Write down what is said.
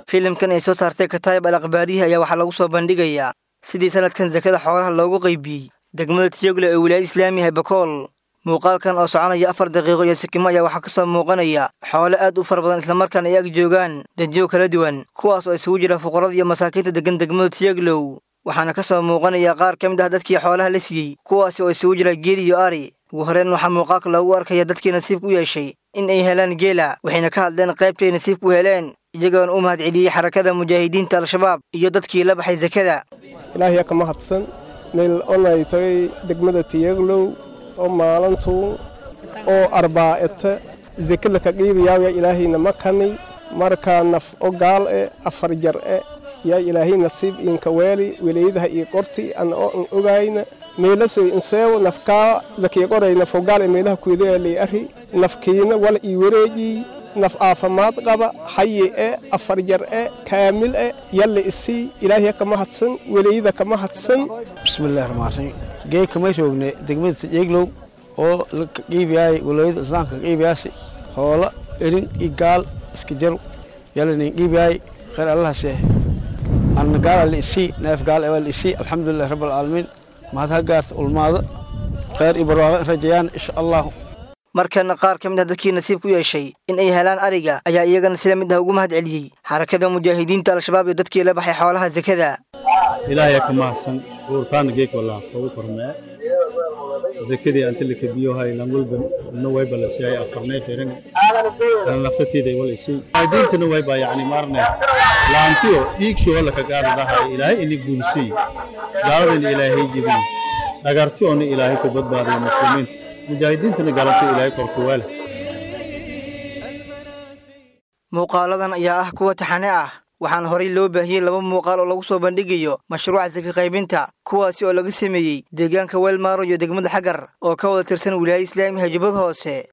filimkan ay soo saartay Kataib al-Akhbaarihi ayaa waxaa lagu soo bandhigayaa sidii sanadkan zakada xoolaha loogu qaybiyay degmada Tiyagle ee wilaayada Islaamiga Bakool. muuqaalkan oo soconaya 4 daqiiqo iyo sikimo ayaa waxaa ka soo muuqanaya xoolo aad u fara badan isla markaana ay ag joogaan dadyo kala duwan kuwaas oo isugu jira fuqarada iyo masaakiinta degan degmada Tiyagle. waxaana ka soo muuqanaya qaar ka mid ah dadkii xoolaha la siiyay kuwaas oo isugu jira geel iyo ari. ugu horreyn waxaa muuqaalka lagu arkaya dadkii nasiib u yeeshay in ay helaan geela waxayna ka hadleen qaybtay nasiib u heleen iyagoon u mahad celiyay xarakada mujaahidiinta al-shabaab iyo dadkii la baxay zakada. ilaahay ka mahadsan meel onay tagay degmada Tiyagle oo maalintu oo arbaa'ata zakada ka qiibiyaa ilaahayna makani marka naf oo gaal afar jar yaa ilaahay nasiib in ka weeli wilayadaha iyo qorti aan ogaayna meelasay inseew nafka zakii qorayna fogaal meelaha ku yeelay ari nafkiina wal ii wareeji naf aafamaad qaba haye afar jar kaamil yalla isi ilaahay ka mahadsan wilayada ka mahadsan. bismillaahir rahmaanir rahiim geey kama joogne degmada Tiyagle oo la qiibiyay wilayada islaamka qiibiyaasi hoola erin igaal iska jaro yalla nin qiibiyay khayr allah see أنا قال لي شيء ناف قال أول شيء الحمد لله رب العالمين ما هذا قارت والماضي خير إبراهيم رجيان إن شاء الله. markana qaar ka mid ah dadkii nasiib ku yeeshay in ay helaan ariga ayaa iyagana sida mid ah ugu mahad celiyay xarakada mujaahidiinta al-shabaab iyo dadkii la baxay xoolaha zakada. ilaahay ka mahadsan urtaan geek walaal oo kormee zakadii anta la kabiyo hay langulban no way balasiyay afarnay fiirin ana naftatida wal isii diintana way baa yaani marne laantiyo dhiigsho wala ka gaaradahay ilaahay in guulsi gaalada ilaahay jibin agartiyoona ilaahay ku badbaadiyo muslimiin mujaahidiintana galabta ilaahay korkuwal. muuqaaladan ayaa ah kuwa taxane ah waxaan horay loo baahiyay 2 muuqaal oo lagu soo bandhigayo mashruuca zaka qaybinta kuwaasi oo laga sameeyay deegaanka Weelmaaro iyo degmada Xagar oo ka wada tirsan wilaayada Islaamiga Jubbada Hoose.